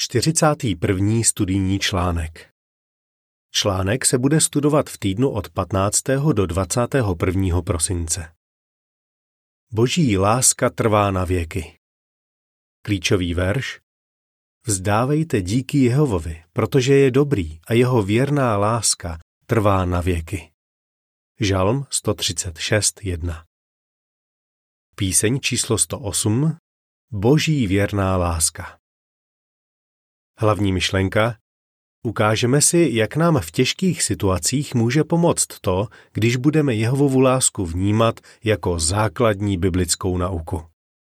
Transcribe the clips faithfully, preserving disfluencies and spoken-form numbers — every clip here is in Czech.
čtyřicátý první studijní článek. Článek se bude studovat v týdnu od patnáctého do dvacátého prvního prosince. Boží láska trvá na věky. Klíčový verš. Vzdávejte díky Jehovovi, protože je dobrý a jeho věrná láska trvá na věky. Žalm sto třicet šest jedna. Píseň číslo sto osm. Boží věrná láska. Hlavní myšlenka. Ukážeme si, jak nám v těžkých situacích může pomoct to, když budeme Jehovovu lásku vnímat jako základní biblickou nauku.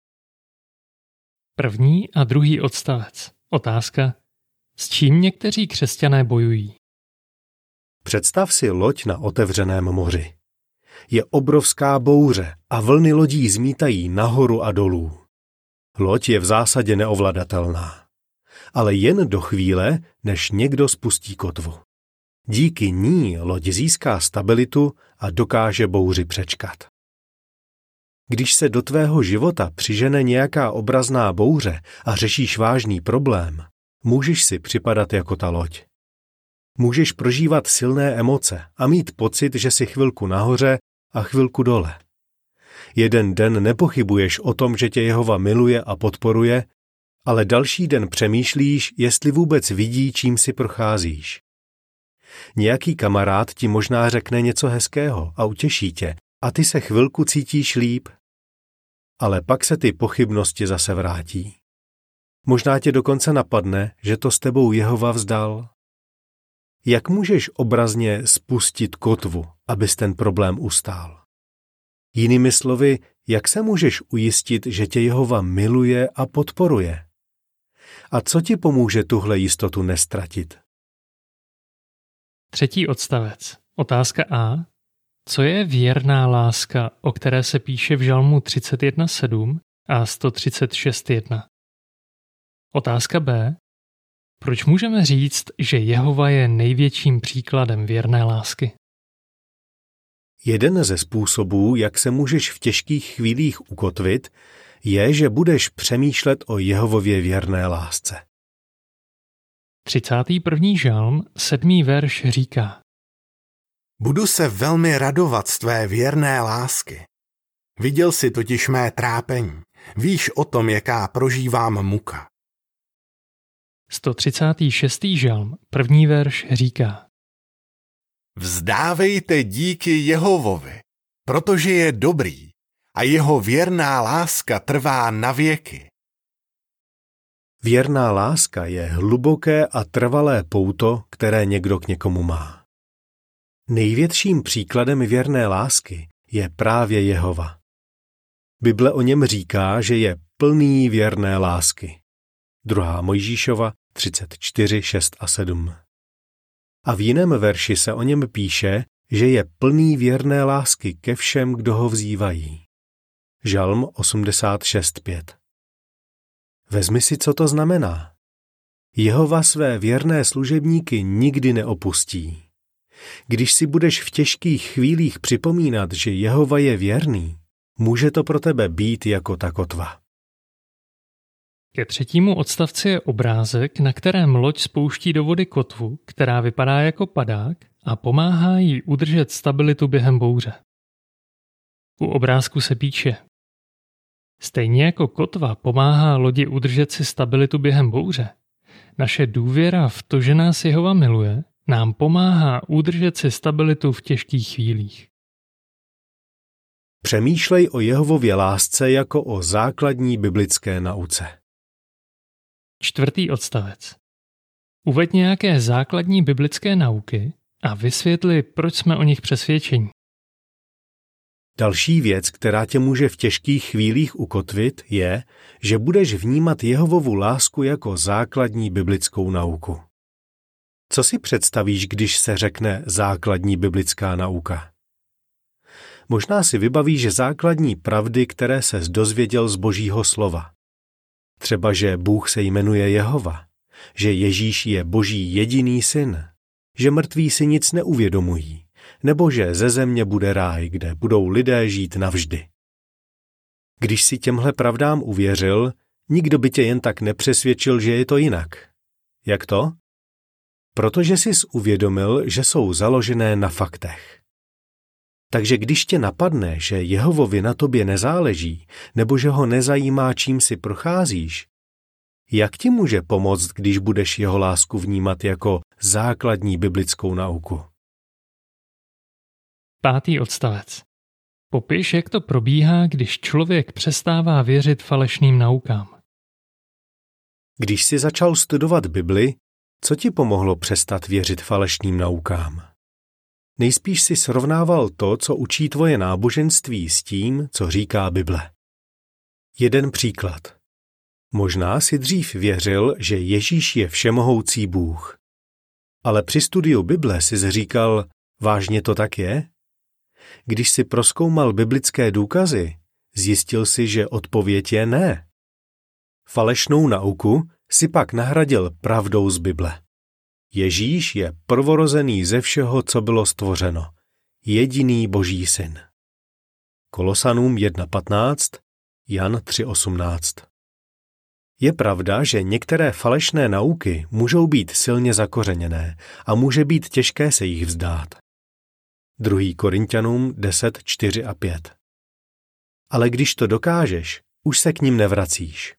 První a druhý odstavec. Otázka. S čím někteří křesťané bojují? Představ si loď na otevřeném moři. Je obrovská bouře a vlny lodí zmítají nahoru a dolů. Loď je v zásadě neovladatelná. Ale jen do chvíle, než někdo spustí kotvu. Díky ní loď získá stabilitu a dokáže bouři přečkat. Když se do tvého života přižene nějaká obrazná bouře a řešíš vážný problém, můžeš si připadat jako ta loď. Můžeš prožívat silné emoce a mít pocit, že jsi chvilku nahoře a chvilku dole. Jeden den nepochybuješ o tom, že tě Jehova miluje a podporuje, ale další den přemýšlíš, jestli vůbec vidí, čím si procházíš. Nějaký kamarád ti možná řekne něco hezkého a utěší tě a ty se chvilku cítíš líp. Ale pak se ty pochybnosti zase vrátí. Možná tě dokonce napadne, že to s tebou Jehova vzdal. Jak můžeš obrazně spustit kotvu, abys ten problém ustál? Jinými slovy, jak se můžeš ujistit, že tě Jehova miluje a podporuje? A co ti pomůže tuhle jistotu nestratit? Třetí odstavec. Otázka A. Co je věrná láska, o které se píše v Žalmu třicet jedna sedm a sto třicet šest jedna? Otázka B. Proč můžeme říct, že Jehova je největším příkladem věrné lásky? Jeden ze způsobů, jak se můžeš v těžkých chvílích ukotvit, je, že budeš přemýšlet o Jehovově věrné lásce. třicátý první žalm, sedmý verš říká: Budu se velmi radovat z tvé věrné lásky. Viděl jsi totiž mé trápení. Víš o tom, jaká prožívám muka. sto třicátý šestý žalm, první verš říká: Vzdávejte díky Jehovovi, protože je dobrý a jeho věrná láska trvá na věky. Věrná láska je hluboké a trvalé pouto, které někdo k někomu má. Největším příkladem věrné lásky je právě Jehova. Bible o něm říká, že je plný věrné lásky. druhá Mojžíšova třicet čtyři, šest a sedm. A v jiném verši se o něm píše, že je plný věrné lásky ke všem, kdo ho vzývají. Žalm osmdesát šest pět. Vezmi si, co to znamená. Jehova své věrné služebníky nikdy neopustí. Když si budeš v těžkých chvílích připomínat, že Jehova je věrný, může to pro tebe být jako ta kotva. Ke třetímu odstavci je obrázek, na kterém loď spouští do vody kotvu, která vypadá jako padák a pomáhá jí udržet stabilitu během bouře. U obrázku se píše: Stejně jako kotva pomáhá lodi udržet si stabilitu během bouře, naše důvěra v to, že nás Jehova miluje, nám pomáhá udržet si stabilitu v těžkých chvílích. Přemýšlej o Jehovově lásce jako o základní biblické nauce. Čtvrtý odstavec. Uveď nějaké základní biblické nauky a vysvětli, proč jsme o nich přesvědčeni. Další věc, která tě může v těžkých chvílích ukotvit, je, že budeš vnímat Jehovovu lásku jako základní biblickou nauku. Co si představíš, když se řekne základní biblická nauka? Možná si vybavíš základní pravdy, které ses dozvěděl z Božího slova. Třeba, že Bůh se jmenuje Jehova, že Ježíš je Boží jediný syn, že mrtví si nic neuvědomují, nebo že ze země bude ráj, kde budou lidé žít navždy. Když si těmhle pravdám uvěřil, nikdo by tě jen tak nepřesvědčil, že je to jinak. Jak to? Protože jsi uvědomil, že jsou založené na faktech. Takže když tě napadne, že Jehovovi na tobě nezáleží, nebo že ho nezajímá, čím si procházíš, jak ti může pomoct, když budeš jeho lásku vnímat jako základní biblickou nauku? Pátý odstavec. Popiš, jak to probíhá, když člověk přestává věřit falešným naukám. Když jsi začal studovat Bibli, co ti pomohlo přestat věřit falešným naukám? Nejspíš si srovnával to, co učí tvoje náboženství, s tím, co říká Bible. Jeden příklad. Možná si dřív věřil, že Ježíš je všemohoucí Bůh. Ale při studiu Bible jsi říkal, vážně to tak je? Když si prozkoumal biblické důkazy, zjistil si, že odpověď je ne. Falešnou nauku si pak nahradil pravdou z Bible. Ježíš je prvorozený ze všeho, co bylo stvořeno. Jediný Boží syn. Kolosanům jedna patnáct, Jan tři osmnáct. Je pravda, že některé falešné nauky můžou být silně zakořeněné a může být těžké se jich vzdát. druhý Korinťanům deset čtyři a pět. Ale když to dokážeš, už se k nim nevracíš.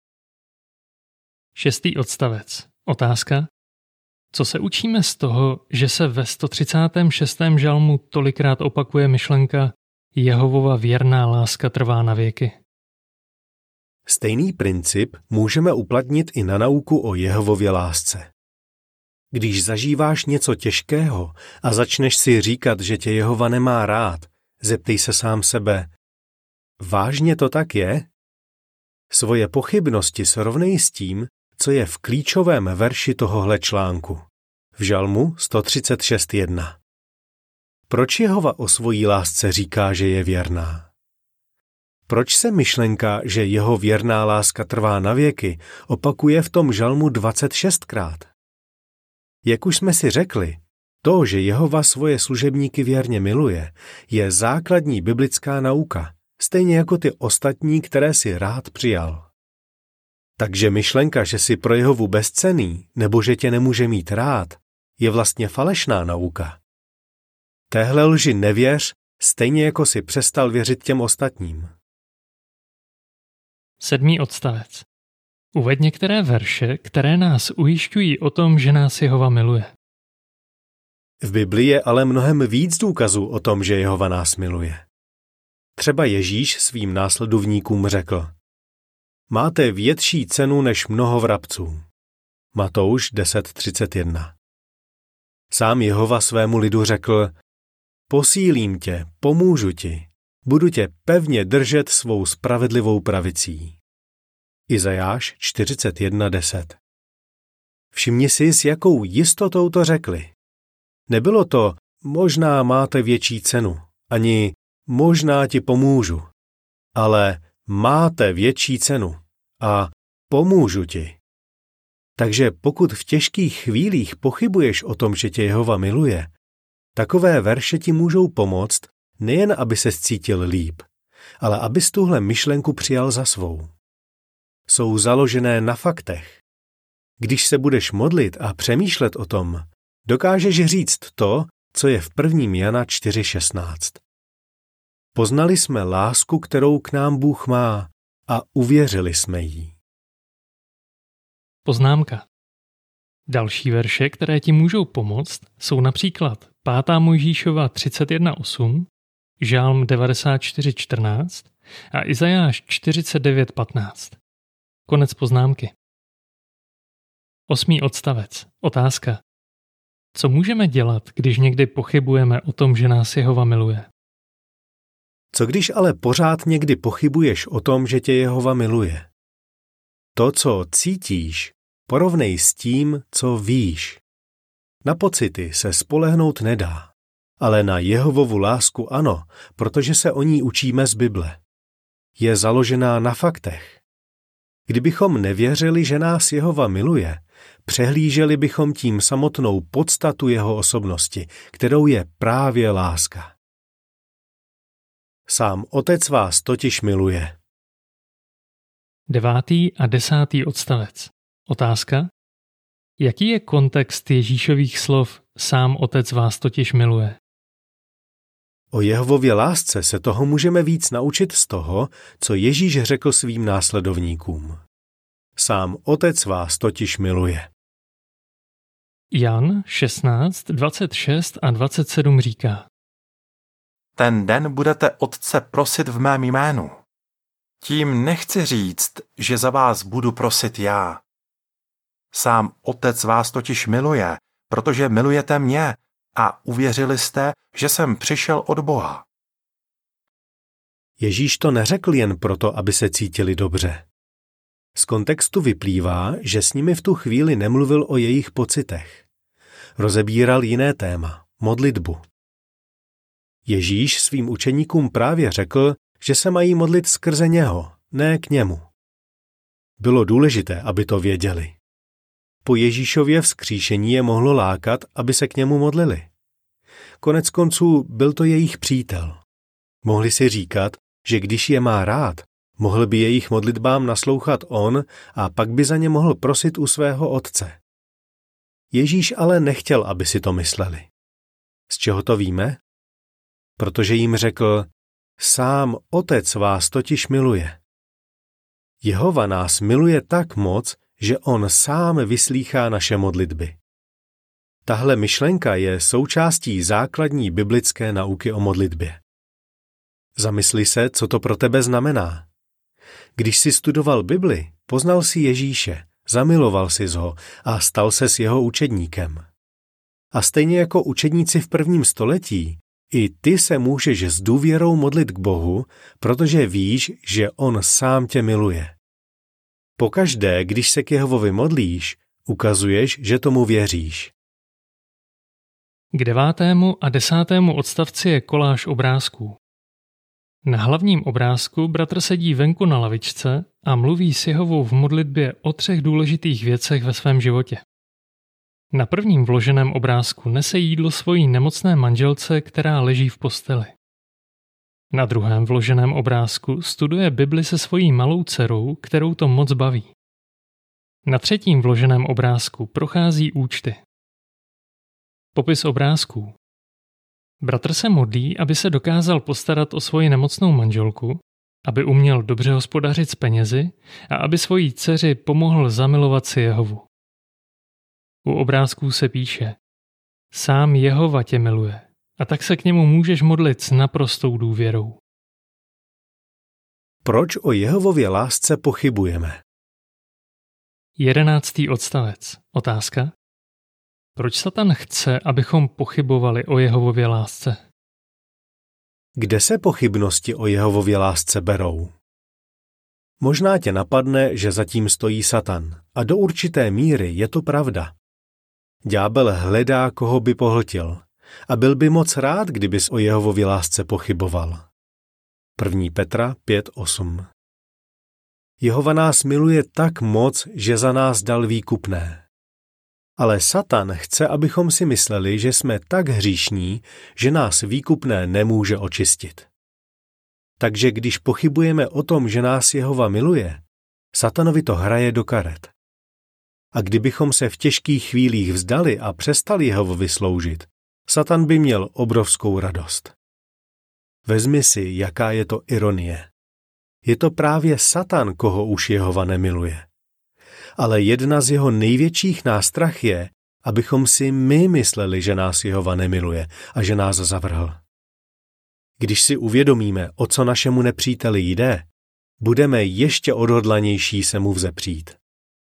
Šestý odstavec. Otázka. Co se učíme z toho, že se ve sto třicátém šestém žalmu tolikrát opakuje myšlenka Jehovova věrná láska trvá na věky? Stejný princip můžeme uplatnit i na nauku o Jehovově lásce. Když zažíváš něco těžkého a začneš si říkat, že tě Jehova nemá rád, zeptej se sám sebe, vážně to tak je? Svoje pochybnosti srovnej s tím, co je v klíčovém verši tohohle článku. V žalmu sto třicet šest jedna. Proč Jehova o svojí lásce říká, že je věrná? Proč se myšlenka, že jeho věrná láska trvá na věky, opakuje v tom žalmu dvacet šestkrát? Jak už jsme si řekli, to, že Jehova svoje služebníky věrně miluje, je základní biblická nauka, stejně jako ty ostatní, které si rád přijal. Takže myšlenka, že jsi pro Jehovu bezcenný, nebo že tě nemůže mít rád, je vlastně falešná nauka. Téhle lži nevěř, stejně jako si přestal věřit těm ostatním. Sedmý odstavec. Uveď některé verše, které nás ujišťují o tom, že nás Jehova miluje. V Biblii je ale mnohem víc důkazů o tom, že Jehova nás miluje. Třeba Ježíš svým následovníkům řekl: Máte větší cenu než mnoho vrabců. Matouš deset třicet jedna. Sám Jehova svému lidu řekl: Posílím tě, pomůžu ti, budu tě pevně držet svou spravedlivou pravicí. Izajáš čtyřicet jedna deset. Všimni si, s jakou jistotou to řekli. Nebylo to možná máte větší cenu, ani možná ti pomůžu, ale máte větší cenu a pomůžu ti. Takže pokud v těžkých chvílích pochybuješ o tom, že tě Jehova miluje, takové verše ti můžou pomoct, nejen aby ses cítil líp, ale abys tuhle myšlenku přijal za svou. Jsou založené na faktech. Když se budeš modlit a přemýšlet o tom, dokážeš říct to, co je v prvním Jana čtyři šestnáct. Poznali jsme lásku, kterou k nám Bůh má, a uvěřili jsme jí. Poznámka. Další verše, které ti můžou pomoct, jsou například pátá Mojžíšova třicet jedna osm, Žálm devadesát čtyři čtrnáct a Izajáš čtyřicet devět patnáct. Konec poznámky. Osmý odstavec. Otázka. Co můžeme dělat, když někdy pochybujeme o tom, že nás Jehova miluje? Co když ale pořád někdy pochybuješ o tom, že tě Jehova miluje? To, co cítíš, porovnej s tím, co víš. Na pocity se spolehnout nedá, ale na Jehovovu lásku ano, protože se o ní učíme z Bible. Je založená na faktech. Kdybychom nevěřili, že nás Jehova miluje, přehlíželi bychom tím samotnou podstatu jeho osobnosti, kterou je právě láska. Sám Otec vás totiž miluje. Devátý a desátý odstavec. Otázka. Jaký je kontext Ježíšových slov sám Otec vás totiž miluje? O Jehovově lásce se toho můžeme víc naučit z toho, co Ježíš řekl svým následovníkům. Sám Otec vás totiž miluje. Jan šestnáct, dvacet šest a dvacet sedm říká: Ten den budete Otce prosit v mém jménu. Tím nechci říct, že za vás budu prosit já. Sám Otec vás totiž miluje, protože milujete mě a uvěřili jste, že jsem přišel od Boha. Ježíš to neřekl jen proto, aby se cítili dobře. Z kontextu vyplývá, že s nimi v tu chvíli nemluvil o jejich pocitech. Rozebíral jiné téma, modlitbu. Ježíš svým učeníkům právě řekl, že se mají modlit skrze něho, ne k němu. Bylo důležité, aby to věděli. Po Ježíšově vzkříšení je mohlo lákat, aby se k němu modlili. Konec konců byl to jejich přítel. Mohli si říkat, že když je má rád, mohl by jejich modlitbám naslouchat on a pak by za ně mohl prosit u svého otce. Ježíš ale nechtěl, aby si to mysleli. Z čeho to víme? Protože jim řekl, sám Otec vás totiž miluje. Jehova nás miluje tak moc, že on sám vyslýchá naše modlitby. Tahle myšlenka je součástí základní biblické nauky o modlitbě. Zamysli se, co to pro tebe znamená. Když jsi studoval Bibli, poznal si Ježíše, zamiloval jsi ho a stal se s jeho učedníkem. A stejně jako učedníci v prvním století, i ty se můžeš s důvěrou modlit k Bohu, protože víš, že on sám tě miluje. Pokaždé, když se k Jehovovi modlíš, ukazuješ, že tomu věříš. K devátému a desátému odstavci je koláž obrázků. Na hlavním obrázku bratr sedí venku na lavičce a mluví s Jehovou v modlitbě o třech důležitých věcech ve svém životě. Na prvním vloženém obrázku nese jídlo svojí nemocné manželce, která leží v posteli. Na druhém vloženém obrázku studuje Bibli se svojí malou dcerou, kterou to moc baví. Na třetím vloženém obrázku prochází účty. Popis obrázků. Bratr se modlí, aby se dokázal postarat o svoji nemocnou manželku, aby uměl dobře hospodařit s penězi a aby svojí dceři pomohl zamilovat si Jehovu. U obrázků se píše: Sám Jehova tě miluje, a tak se k němu můžeš modlit s naprostou důvěrou. Proč o Jehovově lásce pochybujeme? Jedenáctý odstavec. Otázka. Proč Satan chce, abychom pochybovali o Jehovově lásce? Kde se pochybnosti o Jehovově lásce berou? Možná tě napadne, že zatím stojí Satan, a do určité míry je to pravda. Ďábel hledá, koho by pohltil, a byl by moc rád, kdybys o Jehovově lásce pochyboval. první Petra pět osm. Jehova nás miluje tak moc, že za nás dal výkupné. Ale Satan chce, abychom si mysleli, že jsme tak hříšní, že nás výkupné nemůže očistit. Takže když pochybujeme o tom, že nás Jehova miluje, Satanovi to hraje do karet. A kdybychom se v těžkých chvílích vzdali a přestali Jehovovi sloužit, Satan by měl obrovskou radost. Vezmi si, jaká je to ironie. Je to právě Satan, koho už Jehova nemiluje. Ale jedna z jeho největších nástrah je, abychom si my mysleli, že nás Jehova nemiluje a že nás zavrhl. Když si uvědomíme, o co našemu nepříteli jde, budeme ještě odhodlanější se mu vzepřít.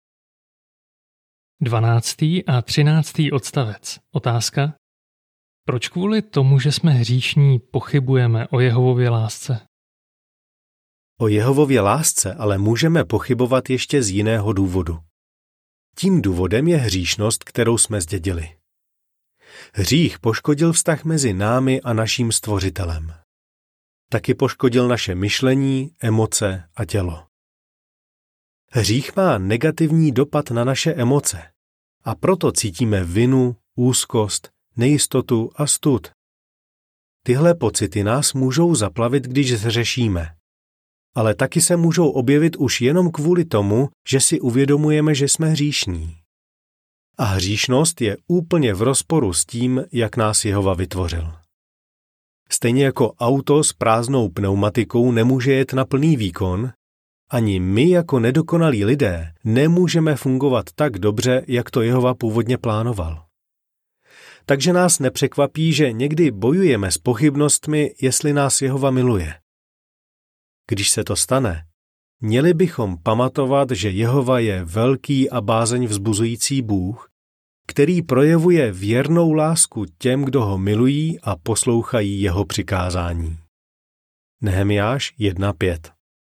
Dvanáctý a třináctý odstavec. Otázka. Proč kvůli tomu, že jsme hříšní, pochybujeme o Jehovově lásce? O Jehovově lásce ale můžeme pochybovat ještě z jiného důvodu. Tím důvodem je hříšnost, kterou jsme zdědili. Hřích poškodil vztah mezi námi a naším Stvořitelem. Taky poškodil naše myšlení, emoce a tělo. Hřích má negativní dopad na naše emoce a proto cítíme vinu, úzkost, nejistotu a stud. Tyhle pocity nás můžou zaplavit, když zhřešíme. Ale taky se můžou objevit už jenom kvůli tomu, že si uvědomujeme, že jsme hříšní. A hříšnost je úplně v rozporu s tím, jak nás Jehova vytvořil. Stejně jako auto s prázdnou pneumatikou nemůže jet na plný výkon, ani my jako nedokonalí lidé nemůžeme fungovat tak dobře, jak to Jehova původně plánoval. Takže nás nepřekvapí, že někdy bojujeme s pochybnostmi, jestli nás Jehova miluje. Když se to stane, měli bychom pamatovat, že Jehova je velký a bázeň vzbuzující Bůh, který projevuje věrnou lásku těm, kdo ho milují a poslouchají jeho přikázání. Nehemiáš jedna pět.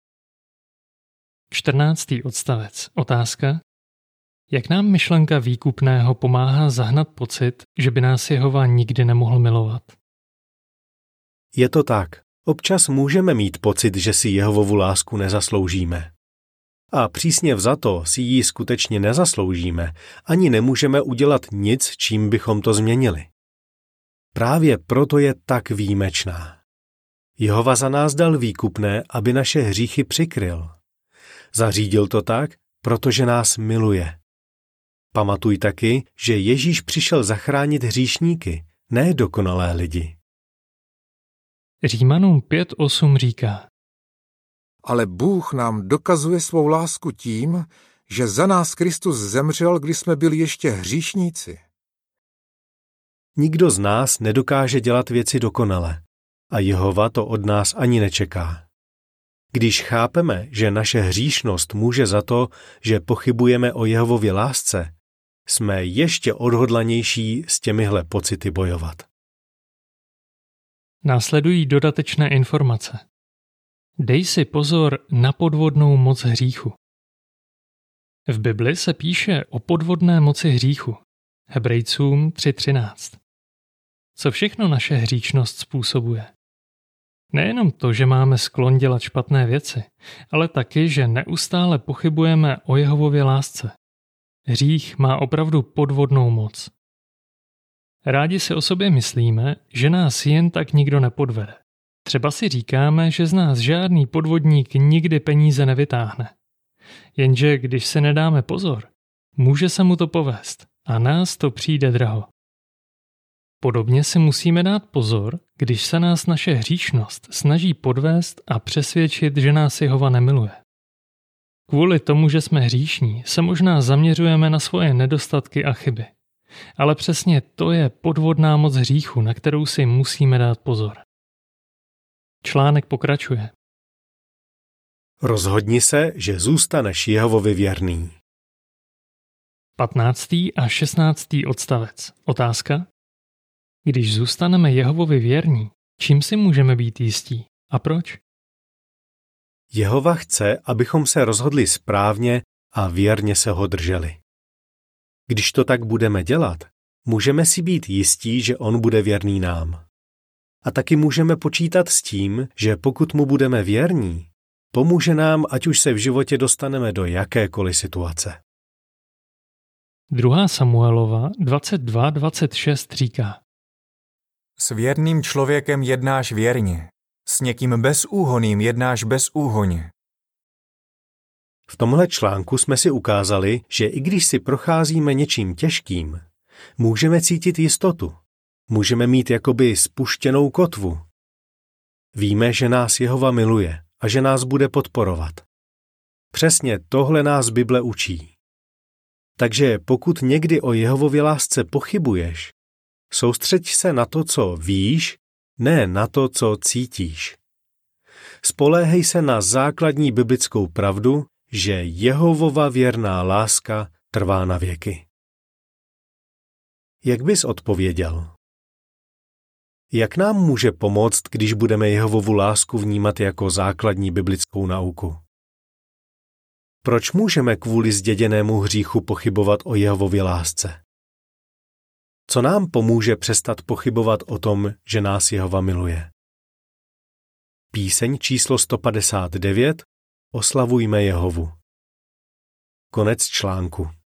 čtrnáctý odstavec. Otázka. Jak nám myšlenka výkupného pomáhá zahnat pocit, že by nás Jehova nikdy nemohl milovat? Je to tak. Občas můžeme mít pocit, že si Jehovovu lásku nezasloužíme. A přísně vzato si ji skutečně nezasloužíme, ani nemůžeme udělat nic, čím bychom to změnili. Právě proto je tak výjimečná. Jehova za nás dal výkupné, aby naše hříchy přikryl. Zařídil to tak, protože nás miluje. Pamatuj taky, že Ježíš přišel zachránit hříšníky, ne dokonalé lidi. Římanům pět osm říká: Ale Bůh nám dokazuje svou lásku tím, že za nás Kristus zemřel, když jsme byli ještě hříšníci. Nikdo z nás nedokáže dělat věci dokonale a Jehova to od nás ani nečeká. Když chápeme, že naše hříšnost může za to, že pochybujeme o Jehovově lásce, jsme ještě odhodlanější s těmihle pocity bojovat. Následují dodatečné informace. Dej si pozor na podvodnou moc hříchu. V Bibli se píše o podvodné moci hříchu. Hebrejcům tři třináct. Co všechno naše hříšnost způsobuje? Nejenom to, že máme sklon dělat špatné věci, ale taky, že neustále pochybujeme o Jehovově lásce. Hřích má opravdu podvodnou moc. Rádi si o sobě myslíme, že nás jen tak nikdo nepodvede. Třeba si říkáme, že z nás žádný podvodník nikdy peníze nevytáhne. Jenže když se nedáme pozor, může se mu to povést a nás to přijde draho. Podobně si musíme dát pozor, když se nás naše hříšnost snaží podvést a přesvědčit, že nás Jehova nemiluje. Kvůli tomu, že jsme hříšní, se možná zaměřujeme na svoje nedostatky a chyby. Ale přesně to je podvodná moc hříchu, na kterou si musíme dát pozor. Článek pokračuje. Rozhodni se, že zůstaneš Jehovovi věrný. patnáctý a šestnáctý odstavec. Otázka. Když zůstaneme Jehovovi věrní, čím si můžeme být jistí a proč? Jehova chce, abychom se rozhodli správně a věrně se ho drželi. Když to tak budeme dělat, můžeme si být jistí, že on bude věrný nám. A taky můžeme počítat s tím, že pokud mu budeme věrní, pomůže nám, ať už se v životě dostaneme do jakékoliv situace. druhá Samuelova dvacet dva dvacet šest říká: S věrným člověkem jednáš věrně, s někým bezúhonným jednáš bezúhonně. V tomhle článku jsme si ukázali, že i když si procházíme něčím těžkým, můžeme cítit jistotu. Můžeme mít jakoby spuštěnou kotvu. Víme, že nás Jehova miluje a že nás bude podporovat. Přesně tohle nás Bible učí. Takže pokud někdy o Jehovově lásce pochybuješ, soustřeď se na to, co víš, ne na to, co cítíš. Spoléhej se na základní biblickou pravdu, že Jehovova věrná láska trvá na věky. Jak bys odpověděl? Jak nám může pomoct, když budeme Jehovovu lásku vnímat jako základní biblickou nauku? Proč můžeme kvůli zděděnému hříchu pochybovat o Jehovově lásce? Co nám pomůže přestat pochybovat o tom, že nás Jehova miluje? Píseň číslo sto padesát devět. Oslavujme Jehovu. Konec článku.